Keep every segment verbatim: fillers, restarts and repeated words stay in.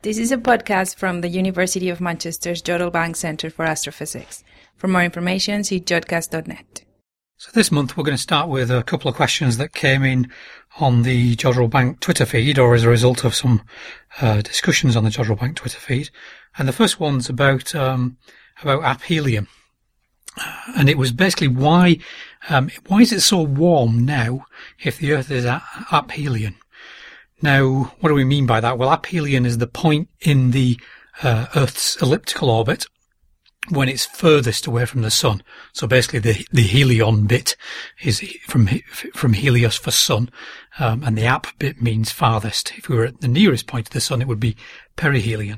This is a podcast from the University of Manchester's Jodrell Bank Centre for Astrophysics. For more information, see jodcast dot net. So this month we're going to start with a couple of questions that came in on the Jodrell Bank Twitter feed, or as a result of some uh, discussions on the Jodrell Bank Twitter feed. And the first one's about um, about aphelion. Uh, and it was basically why um, why is it so warm now if the Earth is at aphelion? Now, what do we mean by that? Well, aphelion is the point in the uh, Earth's elliptical orbit when it's furthest away from the sun. So basically the the helion bit is from from Helios for sun, um, and the ap bit means farthest. If we were at the nearest point of the sun, it would be perihelion.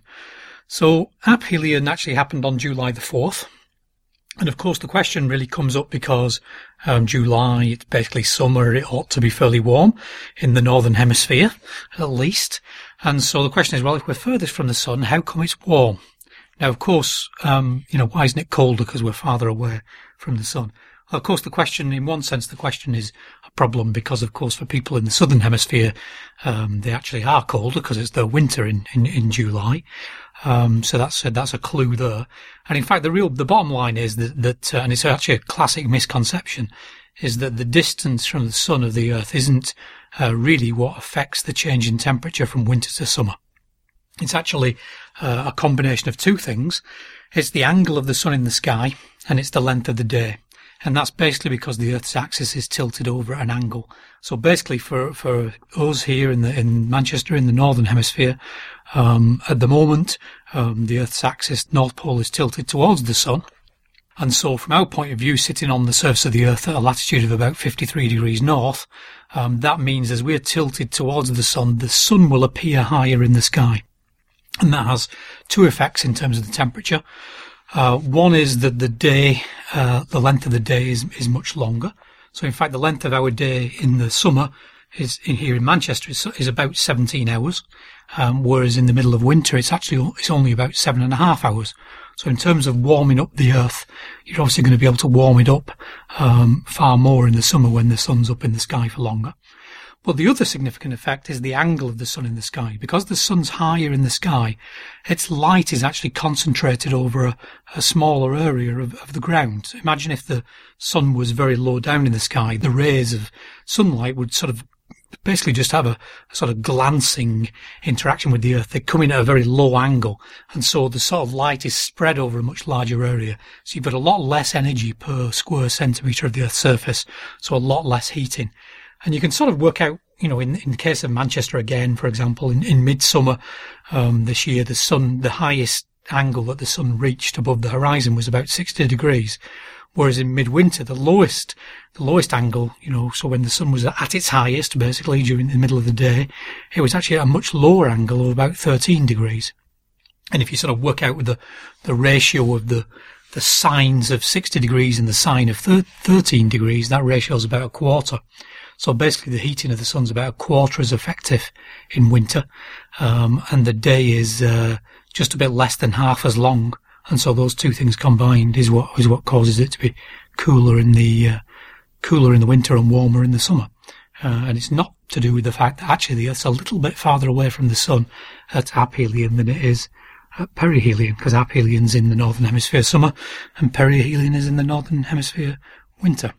So aphelion actually happened on July the fourth. And of course the question really comes up because um, July, it's basically summer, it ought to be fairly warm in the northern hemisphere, at least. And so the question is, well, if we're furthest from the sun, how come it's warm? Now, of course, um, you know, why isn't it colder because we're farther away from the sun? Well, of course, the question, in one sense, the question is a problem because, of course, for people in the southern hemisphere, um, they actually are colder because it's the winter in, in, in July. Um, so that's a, that's a clue there. And in fact, the real, the bottom line is that, that uh, and it's actually a classic misconception, is that the distance from the sun of the Earth isn't uh, really what affects the change in temperature from winter to summer. It's actually uh, a combination of two things. It's the angle of the sun in the sky, and it's the length of the day. And that's basically because the Earth's axis is tilted over at an angle. So basically for, for us here in the, in Manchester, in the northern hemisphere, um, at the moment, um, the Earth's axis, North Pole, is tilted towards the sun. And so from our point of view, sitting on the surface of the Earth at a latitude of about fifty-three degrees north, um, that means as we're tilted towards the sun, the sun will appear higher in the sky. And that has two effects in terms of the temperature. Uh, one is that the day, uh, the length of the day is, is much longer. So in fact, the length of our day in the summer is in here in Manchester is, is about seventeen hours. Um, whereas in the middle of winter, it's actually, it's only about seven and a half hours. So in terms of warming up the Earth, you're obviously going to be able to warm it up, um, far more in the summer when the sun's up in the sky for longer. But the other significant effect is the angle of the sun in the sky. Because the sun's higher in the sky, its light is actually concentrated over a, a smaller area of, of the ground. Imagine if the sun was very low down in the sky, the rays of sunlight would sort of basically just have a, a sort of glancing interaction with the Earth. They come in at a very low angle, and so the sort of light is spread over a much larger area. So you've got a lot less energy per square centimetre of the Earth's surface, so a lot less heating. And you can sort of work out, you know, in, in the case of Manchester again, for example, in, in midsummer um, this year, the sun, the highest angle that the sun reached above the horizon was about sixty degrees. Whereas in midwinter, the lowest, the lowest angle, you know, so when the sun was at its highest, basically during the middle of the day, it was actually at a much lower angle of about thirteen degrees. And if you sort of work out the, the ratio of the, the sines of sixty degrees and the sine of thirteen degrees, that ratio is about a quarter. So basically the heating of the sun's about a quarter as effective in winter, um, and the day is uh, just a bit less than half as long. And so those two things combined is what is what causes it to be cooler in the uh, cooler in the winter and warmer in the summer. Uh, and it's not to do with the fact that actually the Earth's a little bit farther away from the sun at aphelion than it is at perihelion, because aphelion's in the northern hemisphere summer and perihelion is in the northern hemisphere winter.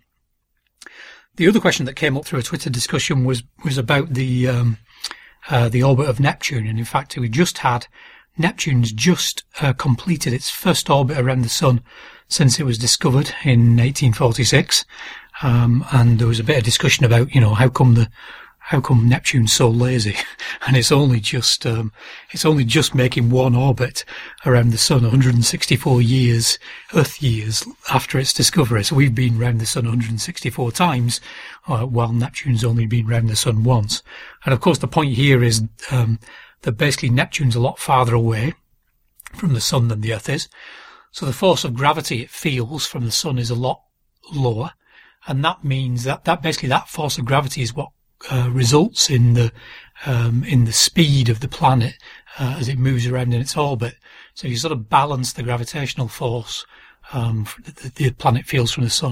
The other question that came up through a Twitter discussion was was about the um, uh, the orbit of Neptune, and in fact we just had Neptune's just uh, completed its first orbit around the sun since it was discovered in eighteen forty-six, um, and there was a bit of discussion about, you know, how come the how come Neptune's so lazy, and it's only just um, it's only just making one orbit around the sun, one hundred sixty-four years, Earth years after its discovery. So we've been round the sun one hundred sixty-four times, uh, while Neptune's only been round the sun once. And of course, the point here is um, that basically Neptune's a lot farther away from the sun than the Earth is. So the force of gravity it feels from the sun is a lot lower, and that means that that basically that force of gravity is what Uh, results in the um, in the speed of the planet uh, as it moves around in its orbit. So you sort of balance the gravitational force um, that the planet feels from the sun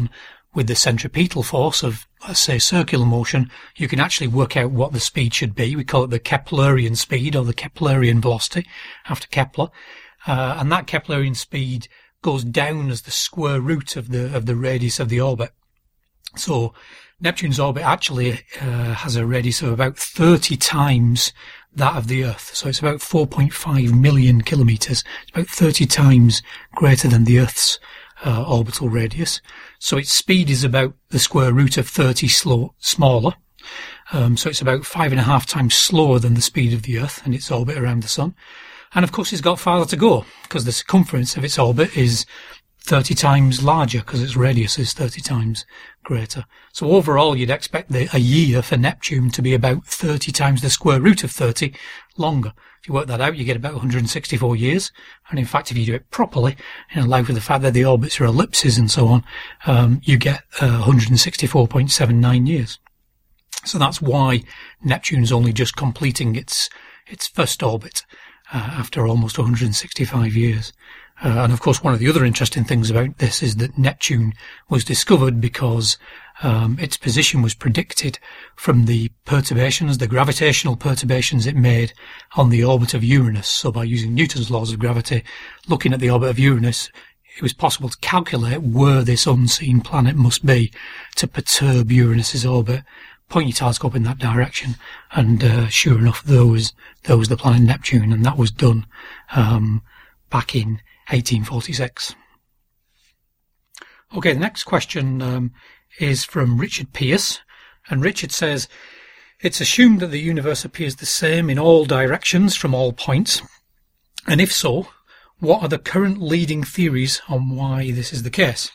with the centripetal force of, let's say, circular motion, you can actually work out what the speed should be. We call it the Keplerian speed or the Keplerian velocity after Kepler. Uh, and that Keplerian speed goes down as the square root of the, of the radius of the orbit. So Neptune's orbit actually uh, has a radius of about thirty times that of the Earth. So it's about four point five million kilometres. It's about thirty times greater than the Earth's uh, orbital radius. So its speed is about the square root of thirty slow, smaller. Um, so it's about five and a half times slower than the speed of the Earth in its orbit around the Sun. And of course it's got farther to go because the circumference of its orbit is thirty times larger because its radius is thirty times greater. So overall you'd expect the, a year for Neptune to be about thirty times the square root of thirty longer. If you work that out, you get about one hundred sixty-four years. And in fact, if you do it properly, and allow for the fact that the orbits are ellipses and so on, um, you get uh, one hundred sixty-four point seven nine years. So that's why Neptune's only just completing its its first orbit uh, after almost one hundred sixty-five years. Uh, and of course, one of the other interesting things about this is that Neptune was discovered because um, its position was predicted from the perturbations, the gravitational perturbations it made on the orbit of Uranus. So by using Newton's laws of gravity, looking at the orbit of Uranus, it was possible to calculate where this unseen planet must be to perturb Uranus's orbit. Point your telescope in that direction, and uh, sure enough, there was there was the planet Neptune, and that was done um, back in eighteen forty-six. Okay, the next question um, is from Richard Pierce, and Richard says, it's assumed that the universe appears the same in all directions from all points, and if so, what are the current leading theories on why this is the case?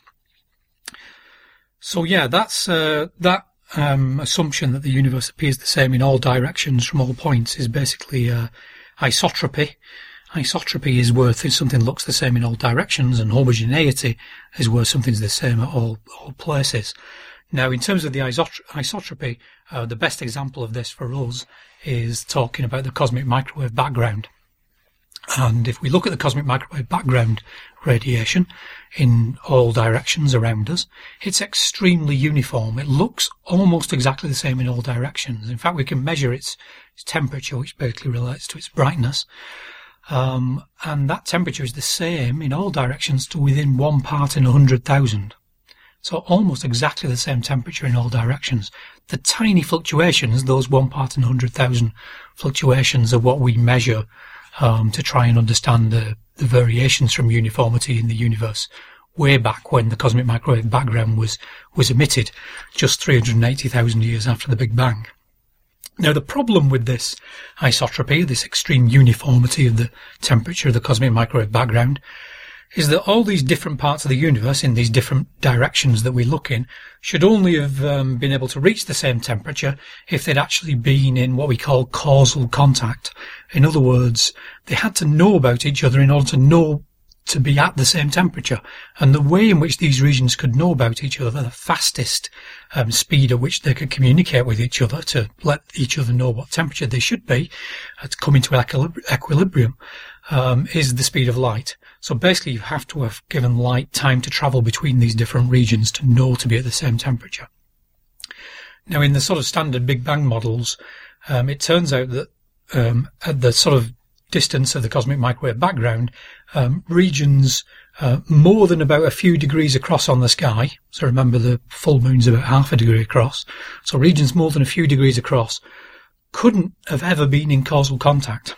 So yeah, that's uh, that um, assumption that the universe appears the same in all directions from all points is basically uh, isotropy. Isotropy is where something looks the same in all directions, and homogeneity is where something's the same at all, all places. Now, in terms of the isotro- isotropy, uh, the best example of this for us is talking about the cosmic microwave background. And if we look at the cosmic microwave background radiation in all directions around us, it's extremely uniform. It looks almost exactly the same in all directions. In fact, we can measure its, its temperature, which basically relates to its brightness. Um, and that temperature is the same in all directions to within one part in a hundred thousand. So almost exactly the same temperature in all directions. The tiny fluctuations, those one part in a hundred thousand fluctuations, are what we measure um, to try and understand the, the variations from uniformity in the universe way back when the cosmic microwave background was, was emitted, just three hundred eighty thousand years after the Big Bang. Now, the problem with this isotropy, this extreme uniformity of the temperature of the cosmic microwave background, is that all these different parts of the universe in these different directions that we look in should only have um, been able to reach the same temperature if they'd actually been in what we call causal contact. In other words, they had to know about each other in order to know to be at the same temperature. And the way in which these regions could know about each other, the fastest um, speed at which they could communicate with each other to let each other know what temperature they should be uh, to come into equilib- equilibrium, um, is the speed of light. So basically you have to have given light time to travel between these different regions to know to be at the same temperature. Now, in the sort of standard Big Bang models, um, it turns out that um, at the sort of distance of the cosmic microwave background, um, regions uh, more than about a few degrees across on the sky, so remember the full moon's about half a degree across, so regions more than a few degrees across couldn't have ever been in causal contact.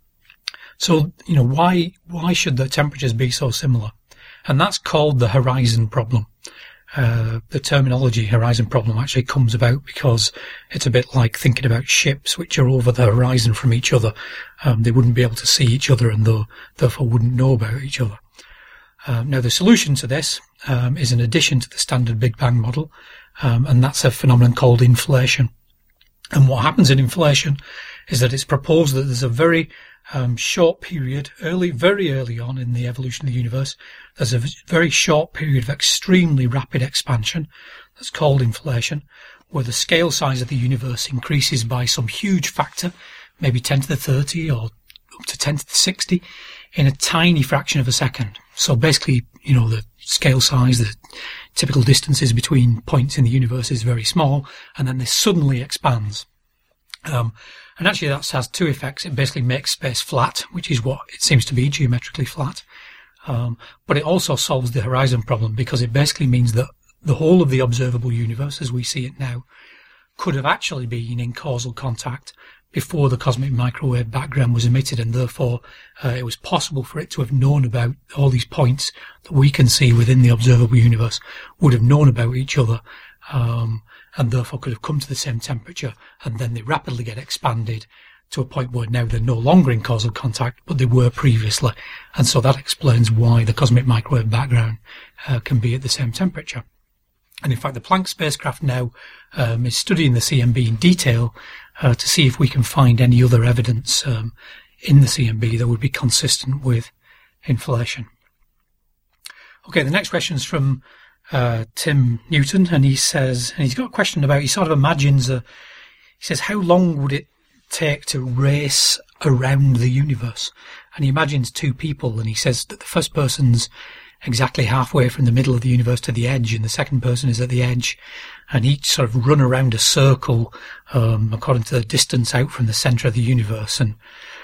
So, you know, why why should the temperatures be so similar? And that's called the horizon problem. Uh, the terminology horizon problem actually comes about because it's a bit like thinking about ships which are over the horizon from each other. Um, they wouldn't be able to see each other and though, therefore wouldn't know about each other. Um, now, the solution to this um, is an addition to the standard Big Bang model, um, and that's a phenomenon called inflation. And what happens in inflation is that it's proposed that there's a very um, short period, early, very early on in the evolution of the universe, there's a very short period of extremely rapid expansion that's called inflation, where the scale size of the universe increases by some huge factor, maybe ten to the thirty or up to ten to the sixty, in a tiny fraction of a second. So basically, you know, the scale size, the typical distances between points in the universe is very small, and then this suddenly expands. Um, and actually that has two effects. It basically makes space flat, which is what it seems to be, geometrically flat. Um, but it also solves the horizon problem, because it basically means that the whole of the observable universe, as we see it now, could have actually been in causal contact before the cosmic microwave background was emitted, and therefore uh, it was possible for it to have known about all these points that we can see within the observable universe, would have known about each other, um, and therefore could have come to the same temperature, and then they rapidly get expanded to a point where now they're no longer in causal contact, but they were previously. And so that explains why the cosmic microwave background uh, can be at the same temperature. And in fact, the Planck spacecraft now um, is studying the C M B in detail uh, to see if we can find any other evidence um, in the C M B that would be consistent with inflation. Okay, the next question is from uh, Tim Newton, and he says, and he's got a question about, he sort of imagines, a, he says, how long would it take to race around the universe? And he imagines two people, and he says that the first person's exactly halfway from the middle of the universe to the edge, and the second person is at the edge, and each sort of run around a circle um, according to the distance out from the centre of the universe. And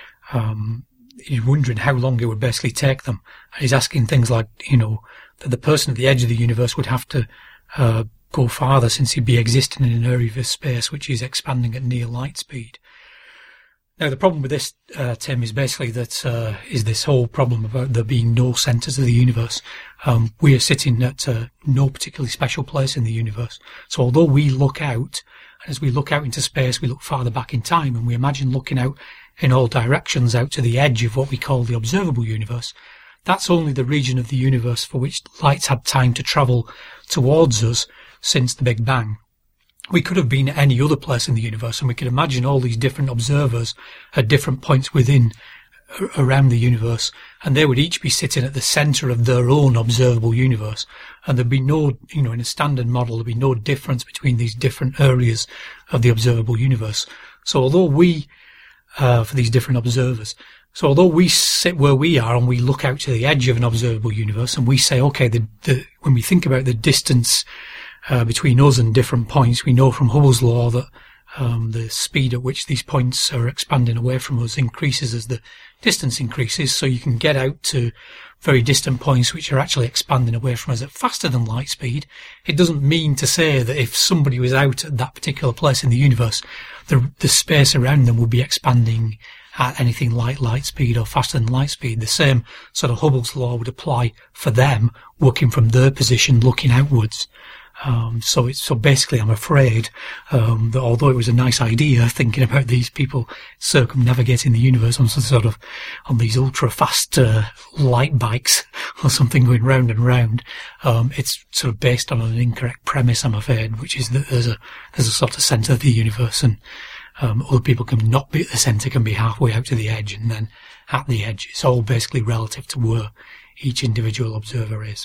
um, he's wondering how long it would basically take them. And he's asking things like, you know, that the person at the edge of the universe would have to uh, go farther, since he'd be existing in an area of space which is expanding at near light speed. Now, the problem with this, uh, Tim, is basically that, uh, is this whole problem about there being no centres of the universe. Um, we are sitting at uh, no particularly special place in the universe. So although we look out, as we look out into space, we look farther back in time, and we imagine looking out in all directions out to the edge of what we call the observable universe. That's only the region of the universe for which light's had time to travel towards us since the Big Bang. We could have been at any other place in the universe, and we could imagine all these different observers at different points within, around the universe, and they would each be sitting at the centre of their own observable universe, and there'd be no, you know, in a standard model, there'd be no difference between these different areas of the observable universe. So although we, uh, for these different observers, so although we sit where we are and we look out to the edge of an observable universe, and we say, okay, the, the, when we think about the distance Uh, between us and different points, we know from Hubble's law that um, the speed at which these points are expanding away from us increases as the distance increases. So you can get out to very distant points which are actually expanding away from us at faster than light speed. It doesn't mean to say that if somebody was out at that particular place in the universe, the, the space around them would be expanding at anything like light speed or faster than light speed. The same sort of Hubble's law would apply for them working from their position looking outwards. Um, so it's, so basically I'm afraid, um, that although it was a nice idea thinking about these people circumnavigating the universe on some sort of, on these ultra fast, uh, light bikes or something going round and round, um, it's sort of based on an incorrect premise, I'm afraid, which is that there's a, there's a sort of centre of the universe, and, um, other people can not be at the centre, can be halfway out to the edge, and then at the edge. It's all basically relative to where each individual observer is.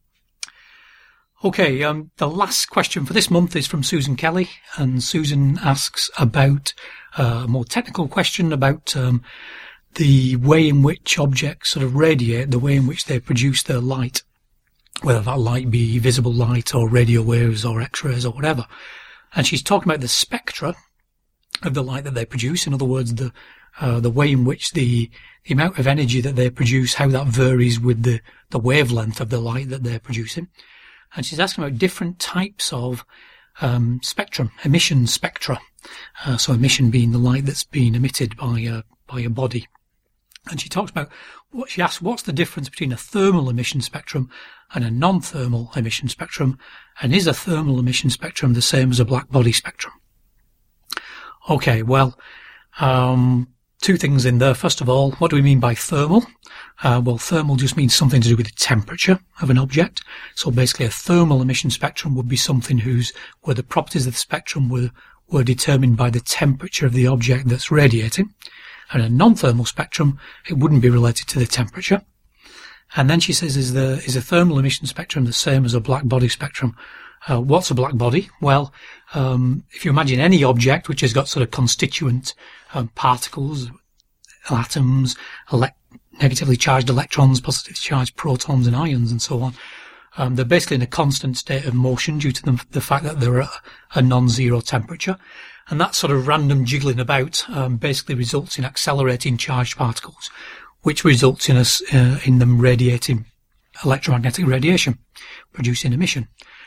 Okay, um, the last question for this month is from Susan Kelly, and Susan asks about uh, a more technical question about um, the way in which objects sort of radiate, the way in which they produce their light, whether that light be visible light or radio waves or X-rays or whatever. And she's talking about the spectra of the light that they produce. In other words, the uh, the way in which the, the amount of energy that they produce, how that varies with the, the wavelength of the light that they're producing. And she's asking about different types of um, spectrum, emission spectra. Uh, so emission being the light that's being emitted by a, by a body. And she talks about, what she asks, what's the difference between a thermal emission spectrum and a non-thermal emission spectrum? And is a thermal emission spectrum the same as a black body spectrum? Okay, well, um, two things in there. First of all, what do we mean by thermal? Uh, well, thermal just means something to do with the temperature of an object. So basically a thermal emission spectrum would be something whose, where the properties of the spectrum were, were determined by the temperature of the object that's radiating. And a non-thermal spectrum, it wouldn't be related to the temperature. And then she says, is the, is a thermal emission spectrum the same as a black body spectrum? Uh, what's a black body? Well, um, if you imagine any object which has got sort of constituent um, particles, atoms, elect negatively charged electrons, positively charged protons and ions and so on. Um, they're basically in a constant state of motion due to the, the fact that they're at a non-zero temperature. And that sort of random jiggling about um, basically results in accelerating charged particles, which results in us uh, in them radiating electromagnetic radiation, producing emission.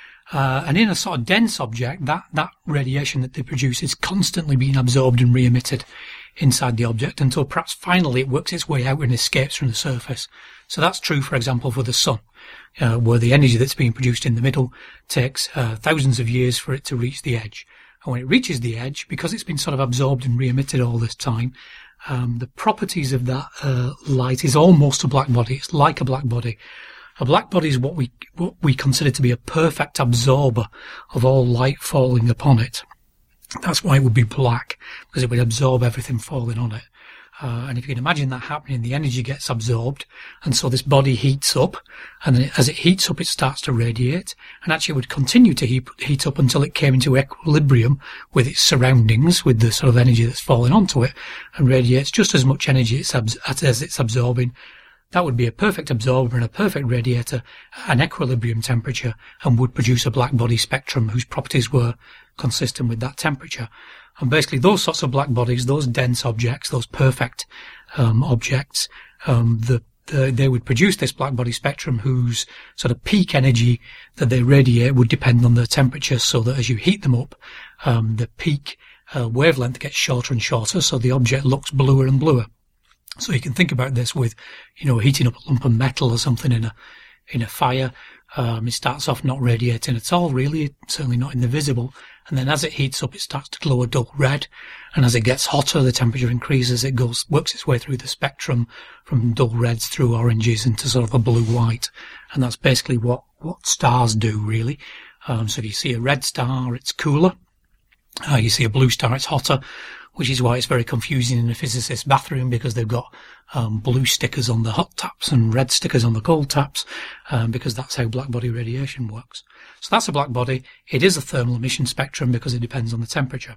Uh, and in a sort of dense object, that, that radiation that they produce is constantly being absorbed and re-emitted inside the object until perhaps finally it works its way out and escapes from the surface. So that's true, for example, for the sun, uh, where the energy that's being produced in the middle takes uh, thousands of years for it to reach the edge. And when it reaches the edge, because it's been sort of absorbed and re-emitted all this time, um, the properties of that uh, light is almost a black body. It's like a black body. A black body is what we what we consider to be a perfect absorber of all light falling upon it. That's why it would be black, because it would absorb everything falling on it. Uh, and if you can imagine that happening, the energy gets absorbed, and so this body heats up, and then as it heats up, it starts to radiate, and actually it would continue to heat, heat up until it came into equilibrium with its surroundings, with the sort of energy that's falling onto it, and radiates just as much energy it's abs- as it's absorbing. That would be a perfect absorber and a perfect radiator at an equilibrium temperature, and would produce a black body spectrum whose properties were consistent with that temperature. And basically those sorts of black bodies, those dense objects, those perfect um, objects, um, the, the, they would produce this black body spectrum whose sort of peak energy that they radiate would depend on the temperature, so that as you heat them up, um, the peak uh, wavelength gets shorter and shorter, so the object looks bluer and bluer. So you can think about this with, you know, heating up a lump of metal or something in a in a fire. Um, it starts off not radiating at all, really, certainly not in the visible. And then as it heats up, it starts to glow a dull red. And as it gets hotter, the temperature increases. It goes works its way through the spectrum from dull reds through oranges into sort of a blue-white. And that's basically what, what stars do, really. Um, so if you see a red star, it's cooler. Uh, you see a blue star, it's hotter, which is why it's very confusing in a physicist's bathroom, because they've got um, blue stickers on the hot taps and red stickers on the cold taps, um, because that's how black body radiation works. So that's a black body. It is a thermal emission spectrum because it depends on the temperature.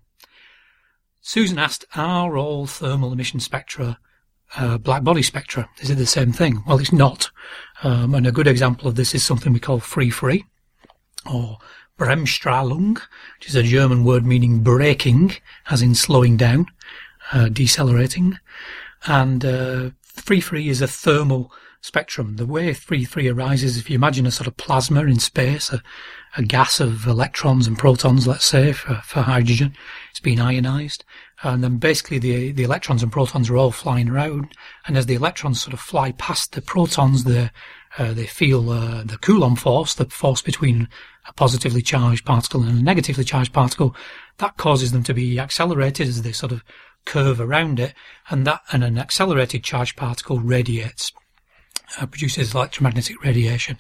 Susan asked, are all thermal emission spectra uh, black body spectra? Is it the same thing? Well, it's not. Um, and a good example of this is something we call free-free, or Bremsstrahlung, which is a German word meaning braking, as in slowing down, uh, decelerating. And uh, free-free is a thermal spectrum. The way free-free arises, if you imagine a sort of plasma in space, a, a gas of electrons and protons, let's say, for, for hydrogen, it's been ionized. And then basically the, the electrons and protons are all flying around. And as the electrons sort of fly past the protons, they uh, they feel uh, the Coulomb force, the force between a positively charged particle and a negatively charged particle. That causes them to be accelerated as they sort of curve around it, and that and an accelerated charged particle radiates, uh, produces electromagnetic radiation.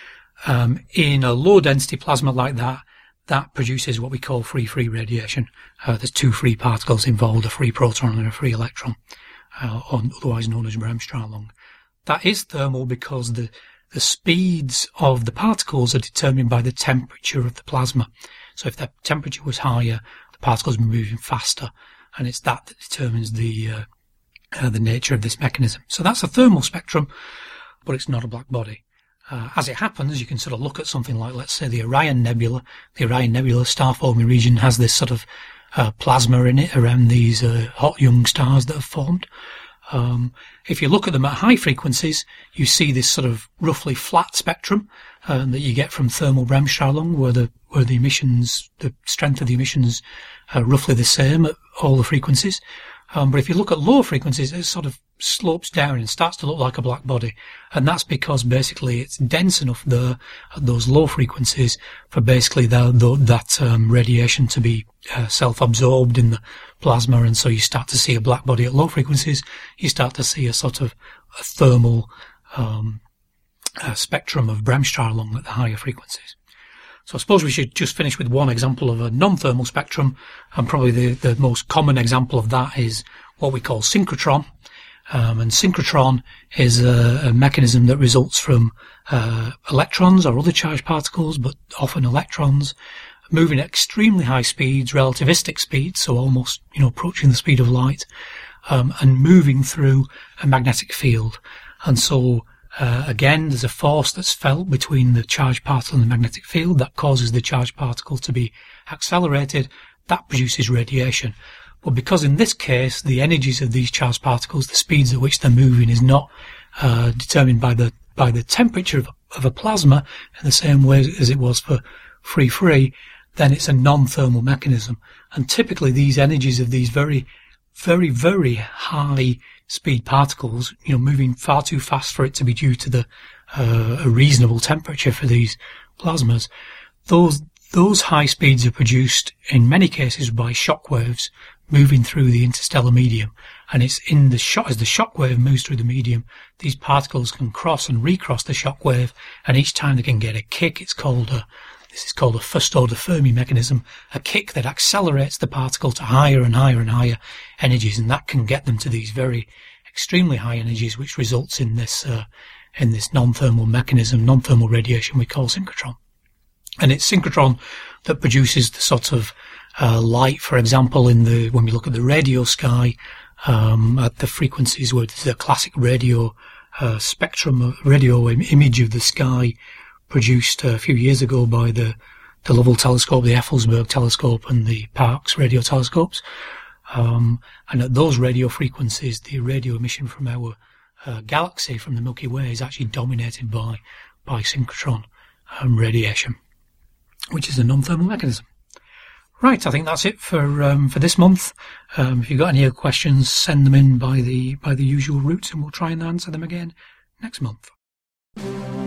Um, in a low density plasma like that, that produces what we call free-free radiation. Uh, there's two free particles involved, a free proton and a free electron, uh, otherwise known as Bremsstrahlung. That is thermal because the the speeds of the particles are determined by the temperature of the plasma. So if the temperature was higher, the particles were moving faster, and it's that that determines the uh, uh, the nature of this mechanism. So that's a thermal spectrum, but it's not a black body. Uh, as it happens, you can sort of look at something like, let's say, the Orion Nebula. The Orion Nebula star-forming region has this sort of uh, plasma in it around these uh, hot young stars that have formed. Um, if you look at them at high frequencies, you see this sort of roughly flat spectrum uh, that you get from thermal Bremsstrahlung, where the where the emissions, the strength of the emissions, are roughly the same at all the frequencies. Um, but if you look at lower frequencies, it sort of slopes down and starts to look like a black body. And that's because basically it's dense enough there at those low frequencies for basically the, the, that um, radiation to be uh, self-absorbed in the plasma. And so you start to see a black body at low frequencies. You start to see a sort of a thermal um, a spectrum of Bremsstrahlung at the higher frequencies. So I suppose we should just finish with one example of a non-thermal spectrum, and probably the, the most common example of that is what we call synchrotron. Um, and synchrotron is a, a mechanism that results from uh, electrons or other charged particles, but often electrons, moving at extremely high speeds, relativistic speeds, so almost, you know, approaching the speed of light, um, and moving through a magnetic field. And so, uh, again, there's a force that's felt between the charged particle and the magnetic field that causes the charged particle to be accelerated. That produces radiation. But because in this case, the energies of these charged particles, the speeds at which they're moving, is not uh, determined by the by the temperature of, of a plasma in the same way as it was for free-free, then it's a non-thermal mechanism. And typically these energies of these very, very, very high speed particles, you know, moving far too fast for it to be due to the uh, a reasonable temperature for these plasmas, those those high speeds are produced in many cases by shock waves moving through the interstellar medium. And it's in the shock, as the shock wave moves through the medium, these particles can cross and recross the shock wave, and each time they can get a kick. It's called a This is called a first-order Fermi mechanism, a kick that accelerates the particle to higher and higher and higher energies, and that can get them to these very extremely high energies, which results in this uh, in this non-thermal mechanism, non-thermal radiation we call synchrotron. And it's synchrotron that produces the sort of uh, light, for example, in the when we look at the radio sky, um, at the frequencies where there's a classic radio uh, spectrum, radio im- image of the sky, produced a few years ago by the, the Lovell telescope, the Effelsberg telescope, and the Parkes radio telescopes. Um, and at those radio frequencies, the radio emission from our uh, galaxy, from the Milky Way, is actually dominated by by synchrotron um, radiation, which is a non-thermal mechanism. Right, I think that's it for um, for this month. Um, if you've got any other questions, send them in by the by the usual routes, and we'll try and answer them again next month.